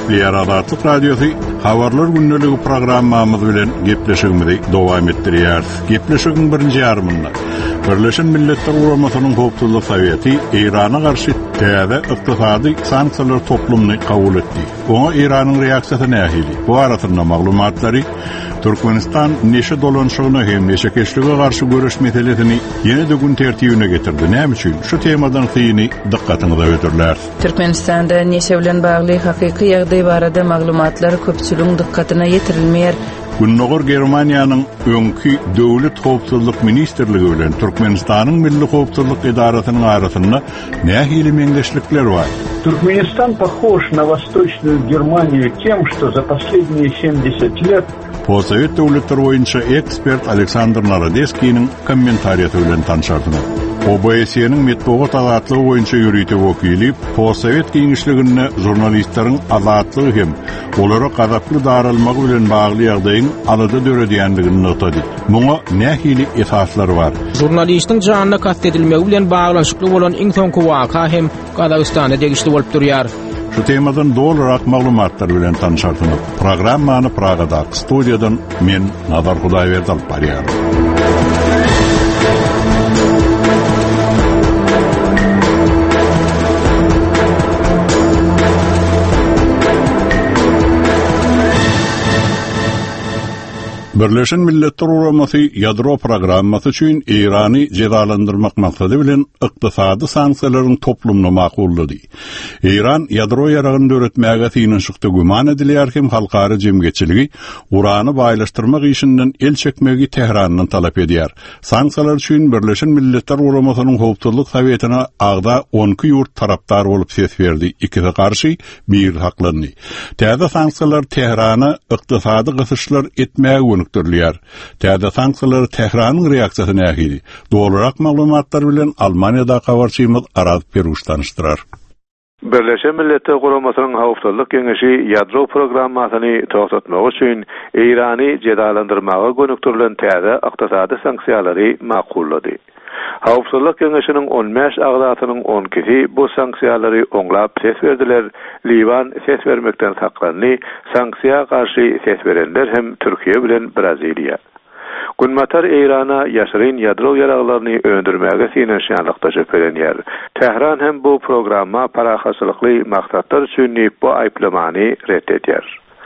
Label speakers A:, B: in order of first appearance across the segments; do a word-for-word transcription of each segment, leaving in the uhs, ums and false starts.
A: Eýär Azatlyk Radiosu habarlar günneligi programmamyz bilen gepleşigimizi dowam etdirýär. Gepleşigiň birinji ýarmynda Birleşen Milletler Guramasynyň Howpsuzlyk Soweti Eýrana garşy täze ykdysady sanksiýalar toplumyny kabul etdi. Oňa Eýranyň reaksiýasy nähili? Bu arasynda maglumatlary Türkmenistan neşe dolanşygyna hem neşe keşlige garşy görüş meselesini ýene-de gün tertibine getirdi. Näme üçin? Şu temadan syny dikkatyňyza öýdürler.
B: Türkmenistanda neşe bilen bagly hakyky ýagdaý barada maglumatlar köpçüligiň dikkatyna ýetirilmeýär.
A: Günnogor Germaniýanyň öňkü döwlet howpsuzlyk ministrligi bilen Türkmenistanyň Milli Howpsuzlyk Idarasynyň arasynda nähili meňzeşlikler bar.
C: Туркменистан похож на Восточную Германию тем, что за последние семьдесят лет
A: Possovet döwletler boýunça ekspert Aleksandr Narodeskiň kommentariýaty bilen tanşardylar. O B S-niň metbuat azatlygy boýunça ýürüýte wekili Possovet giňişliginde jurnalistleriň azatlygy hem olara gazaply daralmagy bilen bagly ýagdaýyň alada döredýändigini notady. Muňa nähili esaslar bar.
D: Jurnalistiň janyna kastedilmegi bilen baglanşykly bolan iň soňky waka hem Gazagystanda degişli bolup durýar.
A: Şu temadan dolarak maglumatlar bilen tanışardyk. Programmany Pragada studiýadan men Nazar Hudaýberdi alyp barýar. Birleşen Milletler Guramasy ýadro programmasy üçin Eýrany jezalandyrmak maksady bilen ykdysady sanksiýalaryň toplumyna makullady. Eýran ýadro ýaragyny öwretmäge synynşykda güman edilýär hem halkary jemgyçiligi urany baýlaşdyrmak işinden el çekmegi Tehranyň talap edýär. Sanksiýalar üçin Birleşen Milletler Guramasynyň Howpsuzlyk Sowetine agda on iki ýurt tarapdar bolup ses berdi. Ikisi garşy bir haklandy. Täze sanksiýalar Tehrana ykdysady gysyşlar etmäge Türlüyer. Täze sanksiýalar Tehranyň reaksiýasy nähili? Dolarak maglumatlar bilen Almaniýada habarçymyz Araz Peruş tanışdyrar.
E: Birleşen Milletler Guramasynyň Howpsuzlyk Geňeşi ýadro programmasyny togtatmak üçin Eýrany jezalandyrmaga gönükdirilen täze ykdysady sanksiýalary makullady. Howpsuzlyk Geňeşiniň on beş agdatynyň on ikisi bu sanksiýalary oňlap ses berdiler. Liban ses bermekden saklandy. Sanksiýa garşy ses berenler hem Türkiýe bilen Braziliýa. Günmatar Eýrana ýaşyryn ýadro ýaraglaryny öndürmäge synynşanlykda şüphelenýär. Tehran hem bu programma parahaçylykly maksatlar üçin bu aýplamany reddedýär.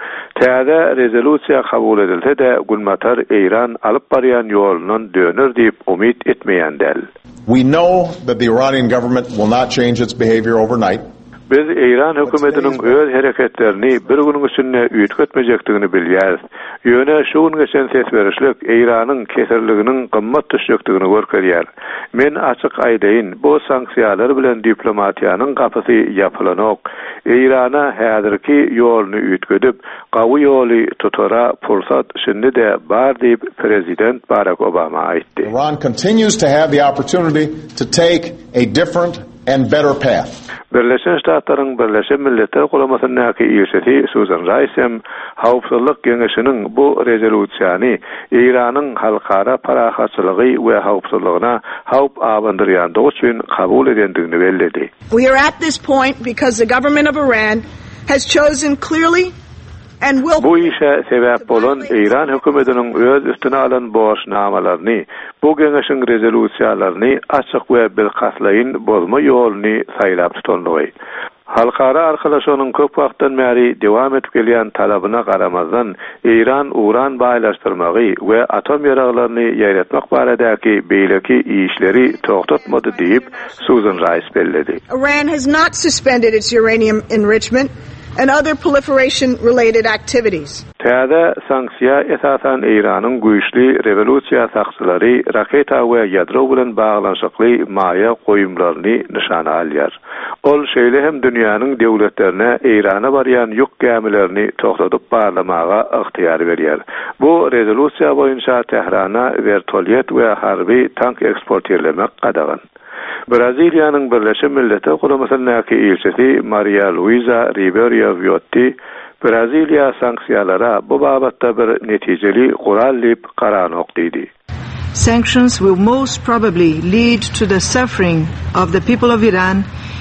E: Täze rezolýusiýa kabul edilse-de Günmatar Eýran alyp barýan ýolundan döner diýip umyt etmeýändel.
F: We know that the Iranian government will not change its behavior overnight.
E: Biz Eýran hökümetiniň öz hereketlerini bir günüň içinde üýtgetmejekdigini bilýäris. Ýöne şu gün geçen ses berişlik Eýranyň keserliginiň gymmat düşjekdigini görkezýär. Men açyk aýdaýyn, bu sanksiýalar bilen diplomatiýanyň gapysy ýapylanok. Eýrana häzirki ýoluny üýtgedip, gawy ýoly tutara pursat şimdi de bar diýip Prezident Barack Obama aýtdy.
F: Iran continues to have the opportunity to take a different and better path.
E: Birleşen Ştatlaryň Birleşen Milletler Guramasynyň ýeşeti Susan Rice Howpsuzlyk Geňeşiniň bu rezolýusiýany Eýranyň halkara parahaçylygy we howpsuzlygyna howp abandyrýandygy üçin kabul edendigini belledi.
G: We are at this point because the government of Iran has chosen clearly and will
E: Bu işe sebäp bolan Eýran hökümetiniň öz üstüne alan boşnamalaryny, bu geňeşiň rezolýusiýalaryny açyk we bilgaslaýyn bozma ýoluny saýlap tutandygy. Halkara arkalaşanyň köp wagtdan bäri dewam etip gelýän talabyna garamazdan Eýran uran baýlaşdyrmagy we atom ýaraglaryny ýaýratmak baradaky beýleki işleri togtatmady diýip Susan Rice belledi.
G: Iran has not suspended its uranium enrichment and other proliferation-related activities.
E: Täze sanksiýa esasan Eýranyň güýçli revolýusiýa sakçylary raketa we ýadro bilen baglanşykly maýa goýumlaryny nişana alýar. Ol şeýle hem dünýäniň döwletlerine Eýrana barýan ýük gämilerini togtadyp barlamaga ygtyýar berýär. Bu rezolýusiýa boýunça Tehrana vertolyet we harby tank eksportýerlemek gadagan. Braziliýanyň Birleşen Milletler Guramasynyň ýeşeti Maria Luisa Ribeiro Viotti Braziliya sanksiýalara bu babatda bir netijeli gural diýip garanok diýdi.
H: Sanctions will most probably lead to the suffering of the people of Iran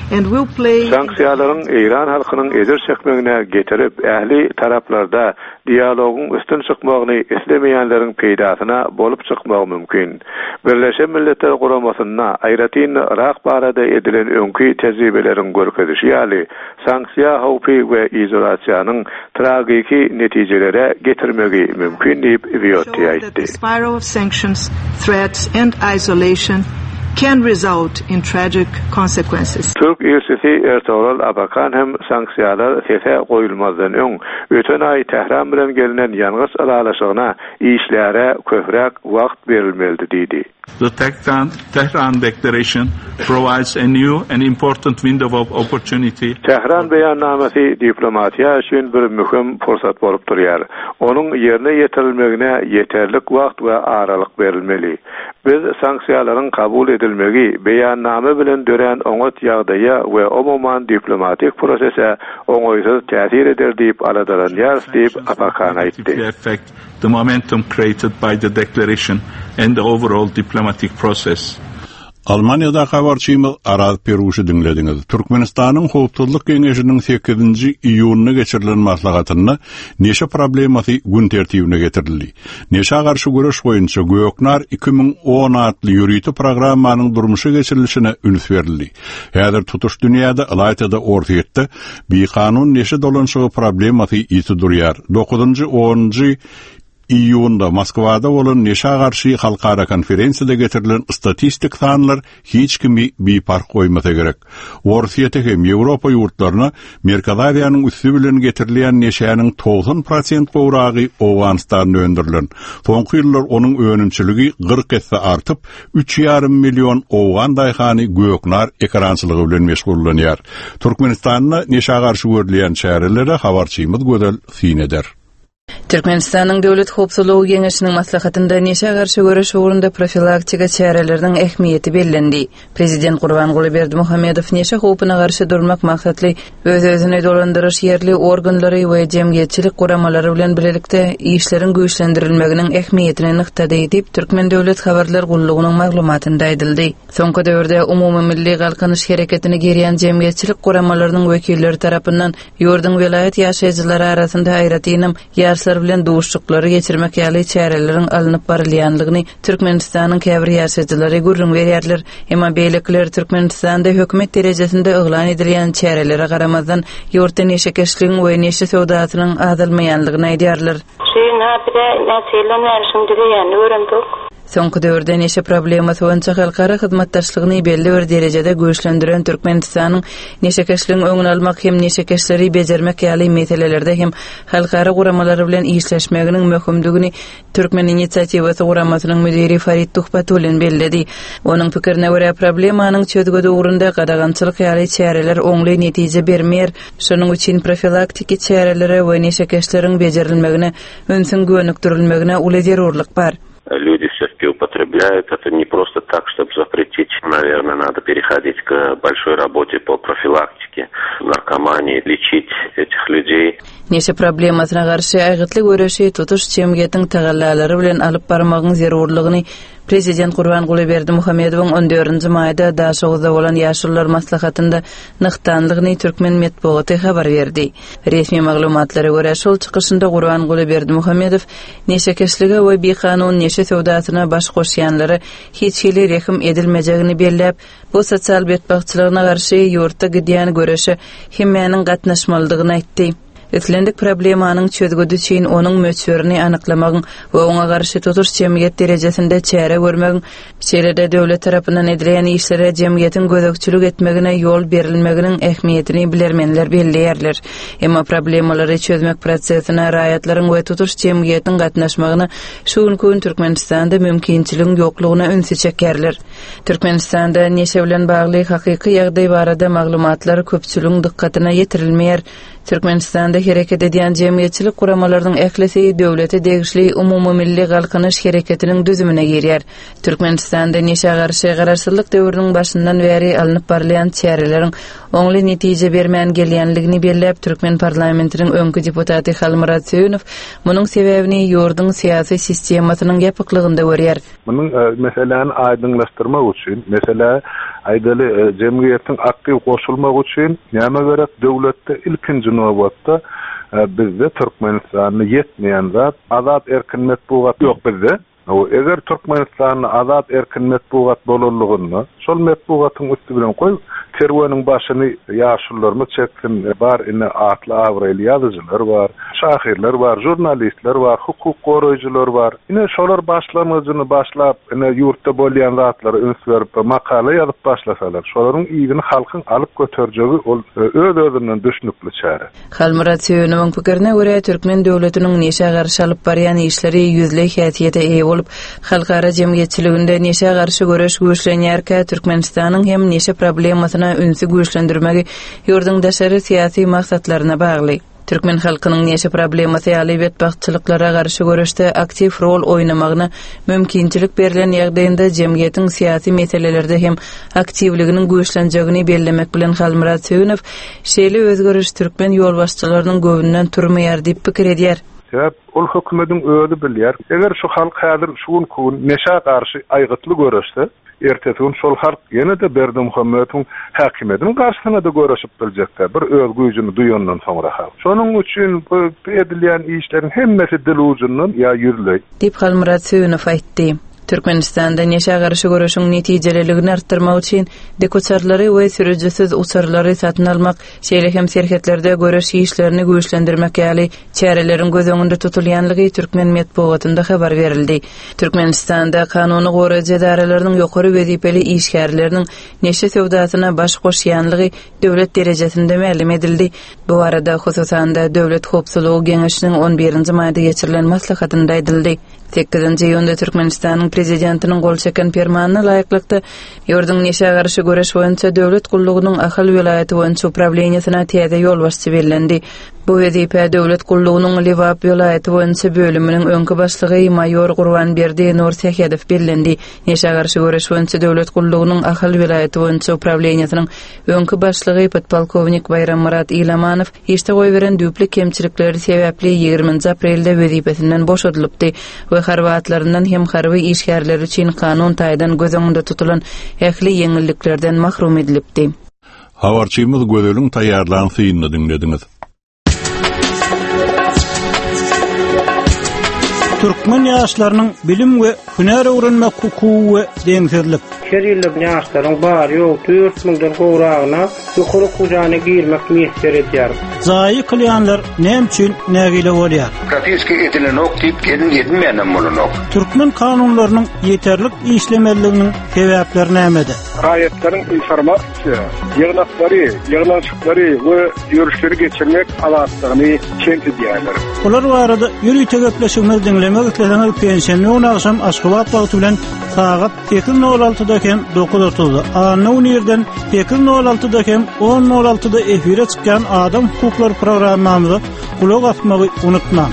H: and will play
E: sanksiyaların İran halkının ezer çekmegine getirip ähli taraplarda dialogun üstün çykmagyny islemeýänleriň peýdasyna bolup çykmagy mümkin. Birleşen Milletler Guramasynda aýratyn Irak barada edilen öňkü tejribeleriň görkezişi ýaly sanksiýa howpy we izolasiýanyň tragiki netijelere getirmegi mümkin diýip Viyoti aýtdy.
H: The spiral of sanctions, threats and isolation can result in tragic consequences.
E: Türk elçisi Ertuğrul Abakan hem sanksiyalar sese koyulmazdan öň öten ay Tehran bilen gelinen ýalňyz aralaşygyna işlere köpräk wagt berilmeli diýdi.
I: The Tehran, Tehran Declaration provides a new and important window of opportunity.
E: Tehran beýannamysy diplomatiýa üçin bir mühim fursat bolup durýar. Onuň ýerine ýetirilmegine ýeterlik wagt we aralyk berilmeli. Biz sanksiýalaryň kabul edilmegi beýannama bilen dören oňat ýagdaýa we umuman diplomatik prosese oňoýsuz täsir eder diýip aladaranýar diýip Abakan aýtdy.
I: The momentum created by the declaration and the overall diplomatic process.
A: Almanya'da habarçymyz Araz Peruşy dinlediňiz. Türkmenistanyň howpsuzlyk geňeşiniň sekizinji iýunyna geçirilen maslahatyny neşe problemasy gün tertibine getirildi. Neşe garşy göreş boýunça Göknar iki ming on adly ýürüýti programmanyň durmuşa geçirilişine üns berildi. Häzir tutuş dünýäde alaytyda ortaýetde bir kanun neşe dolanşygy problemasy ýeti durýar. dokuzunji onunji İyunda Moskwada bolan neşe garşy halkara konferensiýada getirilen statistik sanlar hiç kimi bir park koymasa gerek. Orsiýete hem Ýewropa ýurtlaryna Merkazawiýanyň üstü bilen getirilen neşäniň doksan prosent gowragy Awganistanda öndürilen. Soňky ýyllar onuň önümçiligi kırk hesse artyp üç ýarym million Awgan daýhany Göknar ekrançylygy bilen meşgullanýar. Türkmenistanyň neşe garşy görülen şäherlere habarçymyz gözel syn eder.
B: Türkmenistanyň döwlet howpsuzlygy geňeşiniň maslahatynda neşe garşy göreş ugrunda profilaktika çäreleriniň ähmiýeti bellendi. Prezident Gurbanguly Berdimuhammedow neşe howpyna garşy durmak maksatly öz-özüne dolandyryş ýerli organlary we jemgyýetçilik guramalary bilen birlikde işleriň güýçlendirilmeginiň ähmiýetini nyktada edip Türkmen döwlet habarlar gullugynyň maglumatynda aýdyldy. Soňky döwürde umumy milli galkanyş hereketini gerýän jemgyýetçilik guramalarynyň wekilleri tarapyndan ýurdun vilayet ýaşaýjylary arasynda aýratynym ýaşlar bilen duşuklary geçirmek ýaly çäreleriň alınıp barylýanlygyny Türkmenistanyň käbir ýaşaýjylary görüň berýärler. Emma beýlekler Türkmenistanda hökümet derejesinde eglan edilýän çärelere garamazdan ýurtda neşekeşligiň we neşe sowdatynyň azalmaýanlygyny aýdýarlar.
J: Şeýin hapyda näçelen ýarşyndygy ýany öwrendik.
B: Soňky döwürde neşe problemasy boýunça halkara hyzmatdaşlygyny belli bir derejede güýçlendiren Türkmenistanyň neşekeşligiň öňüni almak hem neşekeşleri bejermek ýaly meselelerde hem halkara guramalary bilen işleşmeginiň möhümdigini Türkmen inisiatiwasy guramasynyň müdiri Farid Tuhbatulen belledi. Onuň pikirine görä problemanyň çözgüde ugrunda gadagançylyk ýaly çäreler oňly netije bermer. Şonuň üçin profilaktiki çärelere we neşekeşleriň bejerilmegine önsüň göwnükdirilmegine uly zerurlyk bar.
K: Люди все-таки употребляют. Это не просто так, чтобы запретить. Наверное, надо переходить к большой работе по профилактике наркомании, лечить этих людей.
B: Neşe problemasyna garşy aýgytly göreşi tutuş jemgyýetiň tagallalary bilen alyp barmagyň zerurlygyny Prezident Gurbanguly Berdimuhammedowyň on dördünji maýda daşygyda bolan ýaşullar maslahatynda nyktanlygyny Türkmen medeniýeti habar berdi. Resmi maglumatlara görä şol çykyşynda Gurbanguly Berdimuhammedow neşekeşlige we bekanun neşe sowdatyna baş goşýanlary hiç hili rehim edilmejegini belläp, bu sosial betbagçylygyna garşy ýurtda gidýän göreşi hemmäniň gatnaşmalydygyny aýtdy. Ötlendik problemanyň çözgüdü üçin onuň möçberini anyklamagyň we oňa garşy tutuş jemgyýet derejesinde çäre görmegiň, şeýlede döwlet tarapyndan edilen işlere jemgyýetiň gözekçilik etmegine ýol berilmeginiň ähmiýetini bilermenler belleýärler. Emma problemalary çözmek prosesine raýatlaryň we tutuş jemgyýetiň gatnaşmagyny şu gün Türkmenistanda mümkinçiligiň ýoklugyna ünsü çekýärler. Türkmenistanda neşe bilen bagly hakyky ýagdaý barada maglumatlar köpçüligiň dikkatyna ýetirilmeýär. Türkmenistanda hereket edýän jemgyýetçilik guramalarynyň ählisi döwlete degişli umumy milli galkanyş hereketiniň düzümine girýär. Türkmenistanda neşe garşy garaşsyzlyk döwrüniň başyndan beri alınıp barylýan çäreleriň oňly netije bermän gelýänligini belläp Türkmen parlamentiniň öňkü deputaty Halmurat Söýünow munyň sebäbini ýurdun siýasy sistemasynyň ýapyklygynda görýär.
L: Munyň meseleni aýdynlaşdyrmak üçin, mesela aýdaly jemgyýetiň aktyw goşulmak üçin näme gerek? Döwletde ilkinji nowbatda bizde Türkmenistanyny ýetmeýän zat azat erkin metbuat ýok bizde. O eger Türkmenistanyny azat erkin metbuat bolanlygyny şol metbuatyň üstü bilen goýup terwanyň başyny ýaşullarmy çeksin, bar ine atly awraýly ýazyjylar bar, şahirler bar, jurnalistler bar, hukuk goraýjylar bar. Ine şolar başlamagyny başlap, ine ýurtda bolýan zatlary öňsürip makala ýazyp başlasalar, şolaryň ýygyny halkyň alyp göterjegi ol öz-özünden düşnükli çäre.
B: Halmurat Söýünowyň pikirine görä Türkmen döwletiniň neşe garşy alyp barýan işleri ýüzle häsiýete eýe bolup, halkara jemgyýetçiliginde neşe garşy göreş güýçlenýärkä Türkmenistanyň hem neşe problemasyny ünsü güýçlendirmegi ýurduň daşary syýasy maksatlaryna bagly. Türkmen halkynyň neşe problemasy ýaly betbahtçylyklara garşy görüşde aktiv rol oýnamagyna mümkinçilik berilen ýagdaýynda jemgyýetiň syýasy meselelerde hem aktivliginiň güýçlenjegini bellemek bilen Halmurat Söýünow şeýle özgörüş Türkmen ýolbaşçylarynyň göbünden turmaýar diýip pikir edýär.
L: Sebäp ol hökümetiň öňü bilýär. Eger şu halk häzir şuň kun neşe garşy aýgytly görüşde, ertesi şol halk ýene de Berdimuhammedowyň häkimetiniň garşysyna da görüşip biljekler. Bir öz güýjüni duýandan soňra halk. Şonuň üçin bu edilýän işleriň hemmesi dil ucundan ýa ýürlüý.
B: Dip Halmurat Söýünow aýtdy. Türkmenistanda neşe garşy görüşüň netijeligini artdyrmak üçin dekoçarlary we sürüjisiz uçarlary satyn almak, şeýle hem serketlerde görüş işlerini güýçlendirmek ýaly çärelerin göz öňünde tutulýanlygy Türkmen medeniýetinde habar berildi. Türkmenistanda kanuny goraýjy edaralarynyň ýokary wezipeli işgärleriniň neşe sowdasyna baş goşýanlygy döwlet derejesinde ma'lum edildi. Bu arada hususan da Döwlet Howpsuzlygy Geňeşiniň on birinji maýda geçirilen maslahatynda aýdyldy. sekkizinji ýylda Türkmenistanyň prezidentiniň gol çeken fermanyna laýyklykda ýurduň neşe garşy göreş boýunça döwlet gullugynyň Ahal vilayaty boýunça upravleniýasyna täze ýolbaşçy berildi. Bu wezipe döwlet gullugynyň Lewap vilayaty boýunça bölüminiň öňkü başlygy mayor Gurbanberdi Nursehedow berildi. Neşe garşy göreş boýunça döwlet gullugynyň Ahal vilayaty boýunça upravleniýasynyň öňkü başlygy podpolkownik Bayrammurat Ilamanow işte goýberen düpli kemçilikleri sebäpli ýygrüminji aprelde wezipesinden boşadylypdy we harwatlaryndan hem harby işgärler üçin kanun taýdan göz öňünde tutulan ähli ýeňilliklerden mahrum edilipdi.
A: Habarçymyz Gödeliň taýýarlanan synyny dinlediňiz.
M: Türkmen ýaşlarynyň bilim we hüner öwrenmek hukuky we deňsizlik.
N: Her ýyly ýaşlaryň bary ýok dört miňden gowragyna ýokary kujana girmek meselesi edýär.
M: Zaýy kılýanlar näme üçin nägile bolýar?
O: Propiska edilen ok diýip gelin edinmeýän bolunok.
M: Türkmen kanunlarynyň ýeterlik işlemeliginiň sebäpleri nämede?
P: Raýatlaryň informasiýa, ýygnaklary, ýygnaşyklary we ýörüşleri geçirmek alatlygyny çent edýärler.
M: Olar barada ýürüýte tögepleşigini dinlemek isleseňiz pensiýony aşam Aşgabat wagty bilen saat sekiz nol altıda kem dokuz otuzda Anawun ýerden sekiz nol altıda kem on nol altıda efire çykýan adam hukuklary programmamyza kulak asmagy unutma.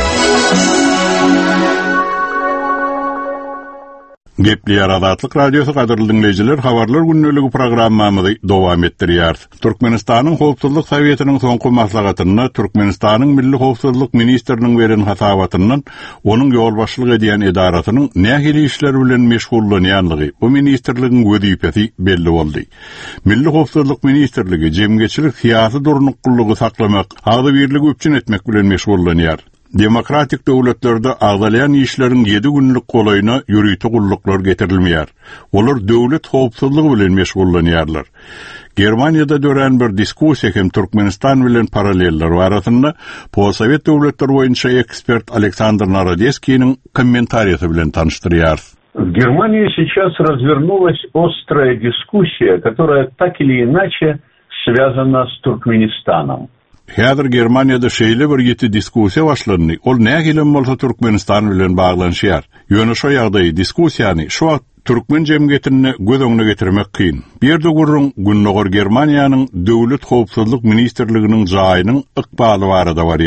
A: Gepli Azatlyk Radiosu gadyrly dinleyijiler, habarlar günnüligi programmamyzy dowam etdirýär. Türkmenistanyň Howpsuzlyk Sowietynyň soňky maslahatyna Türkmenistanyň Milli Howpsuzlyk Ministriniň beren hasabatyndan onuň ýolbaşçylyk edýän edarasynyň nähili işler bilen meşgullanýanlygy bu ministrligiň wezipesi belli boldy. Milli Howpsuzlyk Ministrligi jemgyýetçilik syýasy durnukylygy saklamak, agdy birligi üçin etmek bilen meşgullanýar. Demokratik döwletlerde agdalyan işlerin yedi günlük kolayına ýürüýte gulluklar getirilmeýär. Olar döwlet howpsuzlygy bilen meşgullanýarlar. Germaniýada dören bir diskussiýa hem Türkmenistan bilen paralelleri arasynda possovet döwletleri boýunça ekspert Aleksandr Narodeskiň kommentariýasy bilen tanıştyrýar.
C: В Германии сейчас развернулась острая дискуссия, которая так или иначе связана с Туркменистаном.
A: Häzir Germaniýada şeýle bir ýeti diskussiýa başlandy. Ol nähilem bolsa Türkmenistan bilen baglanşýar. Ýöne şo ýagdaý diskussiýany şu wagt Türkmen jemgyýetini göz öňüne getirmek kyn. Berde gurrun günnogor Germaniýanyň Döwlet Howpsuzlyk Ministrliginiň jaýynyň ykbaly barada barýar.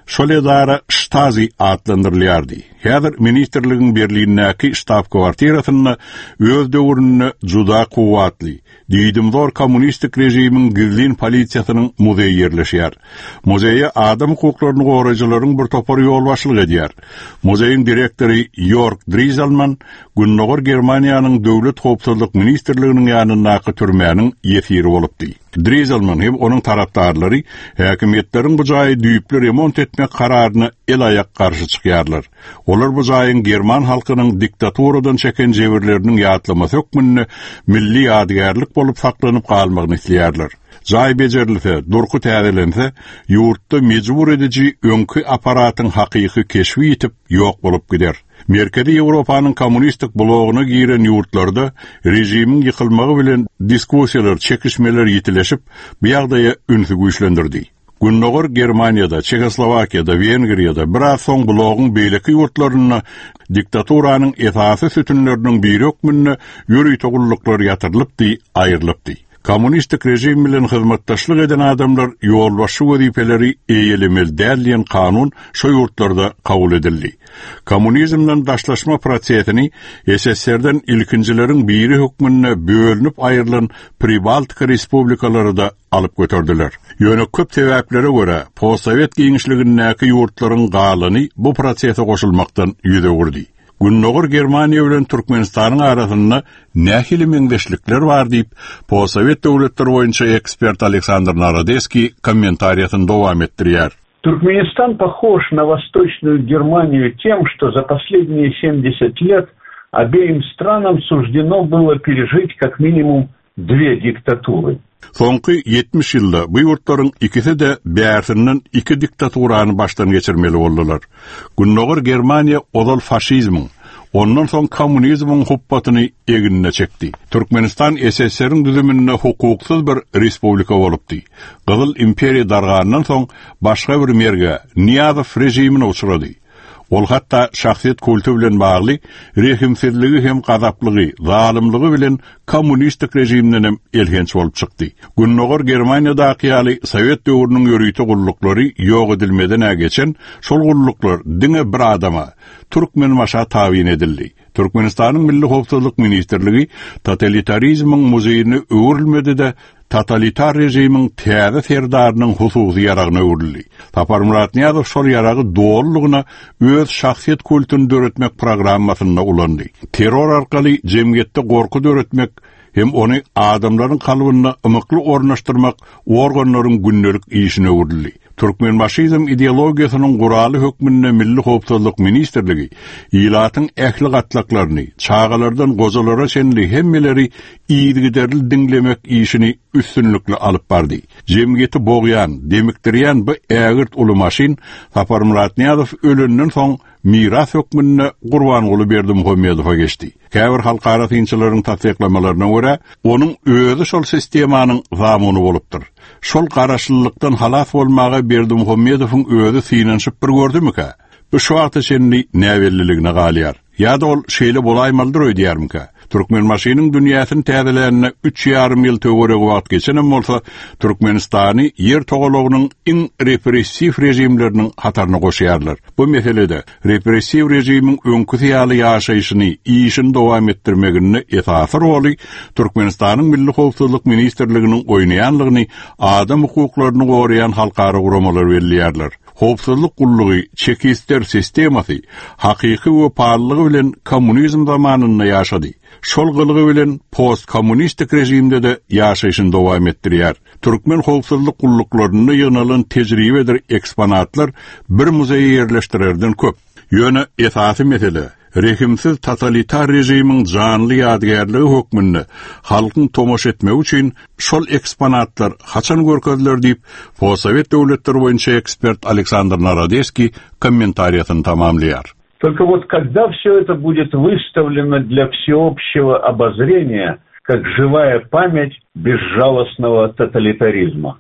A: Şol edara Stasi adlandırılýardy. Häzir ministrligiň Berlinnäki ştab-kwartirasyna öz döwründe juda kuwatly, diýdimdor kommunistik rejimiň gizlin polisiýasynyň muzeyi ýerleşýär. Muzeýe adam hukuklaryny goraýjylaryň bir topar ýol başlyk edýär. Muzeýiň direktori Jörg Drieselmann günnäger Germaniýanyň döwlet howpsuzlyk ministrliginiň ýanyndaky türmäniň ýetiri bolupdy. Drieselmann hem onuň tarapdarlary häkimetleriň bu jaýy düýpli remont etmek kararyna el ayak karşı çykýarlar. Olar bu jaýyň German halkynyň diktaturadan çeken jebirleriniň ýatlamasy hökmünde milli ýadygärlik bolup saklanyp galmagyny isleýärler. Jaý bejerilse, durku täzelense, ýurtda mejbur edici öňkü aparatyň hakyky keşfi etip ýok bolup gider. Merkezi Ýewropanyň kommunistik blogyna giren ýurtlarda rejimiň ýykylmagy bilen diskussiýalar, çekişmeler ýetileşip, bu ýagdaýa ünsü güýçlendirdi. Günnäger Germaniýada, Çekoslowakiýada, Wengriýada biraz soň blogyň beýleki ýurtlaryna diktaturanyň esasy sütünleriniň biri hökmünde ýürüý togulluklar ýatyrylypdy, aýrylypdy. Kommunistik rejim bilen hyzmatdaşlyk eden adamlar ýolbaşy wezipeleri eýelemeli däliýän kanun şo ýurtlarda kabul edildi. Kommunizmden daşlaşma prosesini S S R'den ilkinjileriň biri hökmünde bölünip aýrylan Pribaltika respublikalary da alyp götürdiler. Ýöne köp sebäplere görä postsovet giňişligindäki ýurtlaryň galyny bu prosese goşulmakdan ýüze gurdy. Günnäger Germaniýa bilen Türkmenistanyň arasynda nähili meňdeşlikler bar diýip, postsovet döwletleri boýunça ekspert Александр Народецкий комментариясын дowam etdirýär.
C: Туркменистан похож на Восточную Германию тем, что за последние семьдесят лет обеим странам суждено было пережить как минимум две диктатуры.
A: Soňky yetmiş ýylda bu ýurtlaryň ikisi de bärsinden iki diktaturany başdan geçirmeli boldylar. Günnäger Germaniýa odal faşizmiň, ondan soň kommunizmiň huppatyny eginine çekdi. Türkmenistan S S R'ň düzüminde hukuksuz bir respublika bolupdy. Gyzyl imperiýa dargandan soň başga bir merge Niýazow rejimine uçrady. Ol hatta şahsiyet kultu bilen bagly rehimsizligi hem gazaplygy, zalymlygy bilen kommunistik rejimden hem elgenç bolup çykdy. Günnäger Germaniýadaky ýaly Sowet döwrüniň ýörüýti gullukları ýok edilmeden geçen şol gulluklar diňe bir adama Türkmen maşa tawin edildi. Türkmenistanyň milli howpsuzlyk ministrligi totalitarizmiň muzeýini öwrülmedi de totalitar rejimiň täze serdarynyň hususy ýaragyna öwrüldi. Tapar Murat Niýazow şol ýaragy dowrulygyna öz şahsiýet kulturyny döretmek programmasyna ulandy. Terror arkaly jemgyýetde gorku döretmek hem ony adamlaryň kalbyna ymykly ornaşdyrmak organlaryň günnelik işine öwrüldi. Türkmen faşizm ideologiýasynyň guraly hökmünde milli howpsuzlyk ministrligi ýylatyň ähli gatlaklaryny, çağalardan gozalara şenli hemmeleri iýdigiderli diňlemek işini üstünlükle alyp bardy. Jemgyýeti bogýan, demikdirýän bu ägirt uly maşin Sapar Murat Niýazow ölünden soň miras hökmünde Gurbanguly Berdimuhammedowa geçdi. Käbir halkara tynçylaryň tasdiqlamalaryna görä, onuň özü şol sistemanyň zamany bolupdyr. Şol garaşlylykdan halas bolmagy Berdimuhammedowyň özü synanşyp bir gördümika. Bu şu wagtda şenli näwelliligine galýar. Ýa-da ol şeýle bolaýmaldyr öýdýärmika. Türkmen maşynyň dünýäsini täzelenine üç ýarym ýyl töwereg wagt geçenem bolsa, Türkmenistany ýer togalagynyň iň repressiw rejimleriniň hataryna goşýarlar. Bu meselede repressiw rejimiň öňkü ýaly ýaşaýyşyny, işini dowam etdirmegini esasy roly Türkmenistanyň milli howpsuzlyk ministrliginiň oýnaýanlygyny, adam hukuklaryny goraýan halkara guramalar belliýärler. Howpsuzlyk gullugy, çekisler sistemasy hakyky we parlagy bilen kommunizm zamanynda ýaşady. Şol gylygy bilen post-kommunistik rejimde de ýaşaýyşyny dowam etdirýär. Türkmen howpsuzlyk gulluklaryny ýynalan tejribedir eksponatlar bir muzeýe ýerleştirerden köp. Ýöne esasy mesele rehimsiz totalitar rejimiň janly ýadygärligi hökmünde halkyň tomoş etmek üçin şol eksponatlar haçan görkezler diýip postsovet döwletleri boýunça ekspert Александр Народецкий комментариясын тамамлýar.
C: Только вот когда все это будет выставлено для всеобщего обозрения, как живая память безжалостного тоталитаризма.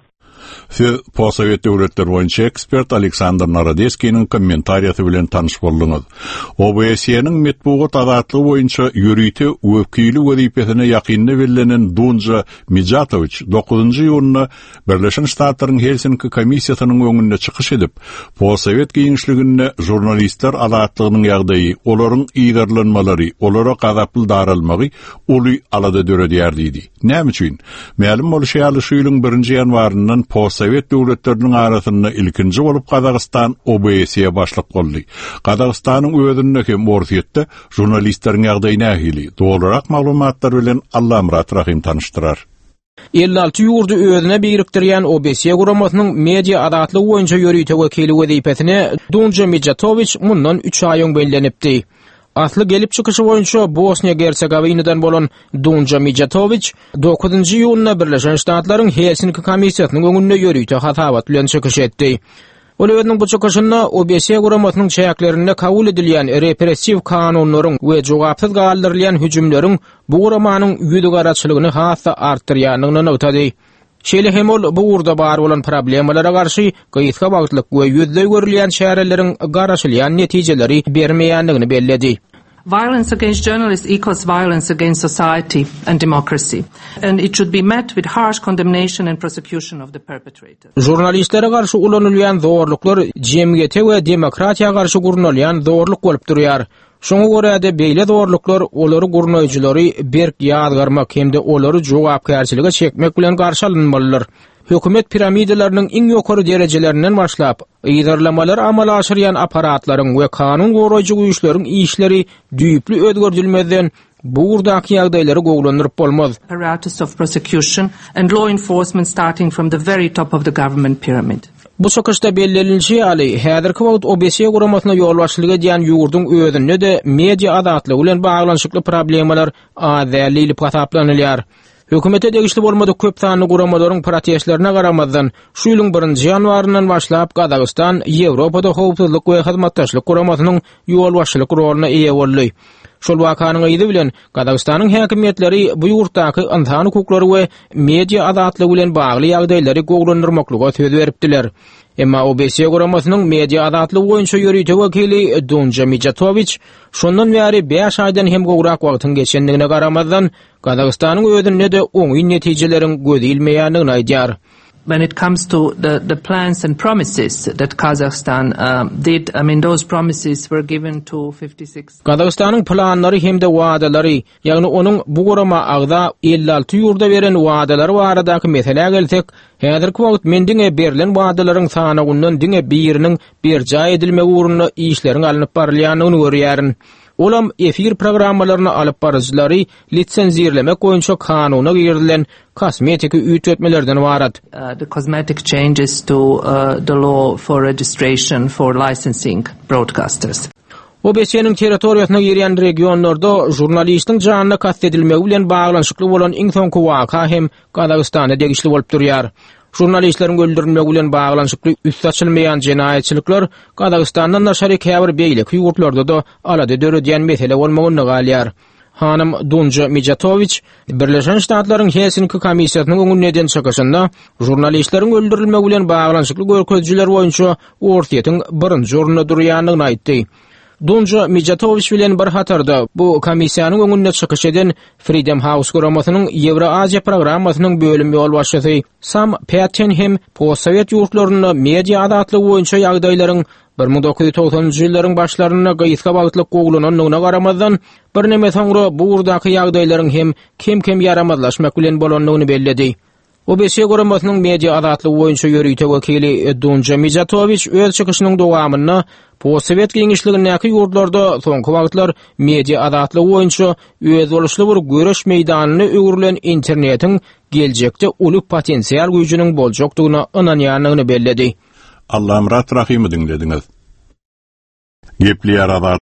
A: Siz Possovet döwletleri boýunça ekspert Aleksandr Narodeskiň kommentariyasy bilen tanış boldyňyz. O B S-niň metbuat adatlygy boýunça ýürüýte wekili wezipesine ýakynly berilenen Dunja Mijatovic dokuzunçy ýylyna Birleşen Ştatlaryň Helsinki komissiýasynyň öňünde çykyş edip, Possovet giňişliginde jurnalistler adatlygynyň ýagdaýy, olaryň ýygyrlanmalary, olara gazaply daralmagy uly alada döredýärdi. Näme üçin? Ma'lum bolýar şu ýylyň birinji ýanwaryndan Possovet döwletleriniň arasynda ilkinji bolup Kazakystan O B S-ye başlyk boldy. Kazakystanyň özüne hem ortýetde jurnalistleriň ýagdaýy nähili, dogrurak maglumatlar bilen Allah Murat Rahim tanıştyrar.
D: elli alty ýurdu özüne birikdirýän O B S guramasynyň media adatlygy boýunça ýörüýte wekili wezipesine Dunja Mijatovic mundan üç ay öň bellenipdi. Asly gelip çykyşy boýunça Bosniýa Hersegovinadan bolan Dunja Mijatovic dokuzunçy ýylyna Birleşen Ştatlaryň Helsinki komissiýasynyň öňünde ýörüýte hatabat bilen çykyş etdi. Ol özüniň bu çykyşynda O B S guramasynyň çäklerinde kabul edilýän repressiw kanunlaryň we jogapsyz galdyrylýan hüjümleriň bu guramanyň ýüzü garaçylygyny hassa artdyrýanyny notady. Şeýle hem ol bu urda bar bolan problemlara garşy gyýytka bagtlyk we ýüzde görülýän şäherleriň garaşylýan netijeleri bermeýändigini belledi.
Q: Violence against journalists equals violence against society and democracy, and it should be met with harsh condemnation and prosecution of the perpetrator.
D: Jurnalistlere garşy ulanylýan zorluklar jemgyýete we demokratiýa garşy gurnalýan zorluk bolup durýar. Şoňa görä-de beýle zorluklar olary gurnaýjylary berk ýazgarmak hemde olary jogapkärçilige çekmek bilen garşy alynmalylar. Hökümet piramidalarynyň iň ýokary derejelerinden başlap, ýygyrlamalar amala aşyrýan aparatlaryň we kanun goraýjy güýçleriň işleri düýüplü ödgörjülmezden bu urdaky ýagdaýlary gowlandyryp bolmaz.
Q: Apparatus of prosecution and law enforcement starting from the very top of the government pyramid.
D: Bu çykyşda bellenilýär ali häzirki wagt O B S guramasyna ýol başçylyk edýän ýurdun özünde de media adatlygy bilen baglanyşykly problemalar azallylyp hataplanylýar. Hökümete degişli bolmady köp sanly guramalaryň protestlerine garamazdan şu ýylyň birinji ýanwaryndan başlap Kazakystan Ýewropada howpsuzlyk we hyzmatdaşlyk guramasynyň ýol başçylyk rolyna eýe boldy. Şol wakanyň ýyly bilen Kazakystanyň häkimetleri bu ýurtdaky insan hukuklary we media adatlygy bilen bagly ýagdaýlary gowlandyrmaklyga söz beripdiler. Emma O B S guramasynyň media adatlygy boýunça ýörüýte wekili Dunja Mijatovic şondan bäri beş aýdan hem gowrak wagtyň geçendigine garamazdan Kazakystanyň özünde de oňy netijeleriň gözilmeýändigini aýdýar.
Q: When it comes to the, the plans and promises that Kazakhstan um, did, I mean, those promises were given to fifty-six.
D: Kazakstanyň planlary hem de wadalary, ýagny onuň bu gurama agda elli alty ýurda beren wadalary baradaky mesele gelsek, häzirki wagt mendiňe berilen wadalaryň sanagynyň diňe biriniň berja edilmegi ugrunda işleriň alynıp barylýanyny görýärin. Olam efir programmalaryny alyp barjylary litsenzirlemek boýunça kanuna girilen kosmetik üýtmetmelerden barat.
Q: Uh, the cosmetic changes to uh, the law for registration for licensing broadcasters.
D: O B S-niň territoriýasyna girýän regionlarda jurnalistiň janyna kastedilmegi bilen baglanyşykly bolan iň soňky waka hem Kazakystanda degişli bolup durýar. Jurnalistleriň öldürilmegi bilen baglanyşykly üst açylmaýan jenaýetçilikler Kazakstandan naşary käbir beýlik ýurtlarda da alada döredýän mesele bolmagyny galýar. Hanım Dunja Mijatovic, Birleşen Ştatlaryň Helsinki komissiýasynyň öňünden çykyşynda jurnalistleriň öldürilmegi bilen baglanyşykly görkezjiler boýunça ortýetin birinji ýerinde durýanyny aýtdy. Dunja Mijatovic bilen bir hatarda bu komissiýanyň öňünde çykyş eden Freedom House guramasynyň Ýewroaziýa programmasynyň bölüm ýol başçysy Sam Petenham Possovet ýurtlaryny media adatlygy boýunça ýagdaýlaryň bir ming dokuz ýüz togsanjy ýyllaryň başlaryna gyýytka bagtlyk gowlananyna garamazdan bir näme soňra bu urdaky ýagdaýlaryň hem kim-kim ýaramazlaşmak bilen bolanyny belledi. O B S guramasynyň media adatlygy boýunça ýörüýte wekili Dunja Mijatovic öz çykyşynyň dowamyna Possovet giňişligindäki ýurtlarda soňky wagtlar media adatlygy boýunça öz boluşly bir göreş meýdanyny öwrülen internetiň geljekde uly potensial güýjüniň boljakdygyna ynanýanyny belledi.
A: Allah Murat Rahimi dinlediňiz. Gepli arada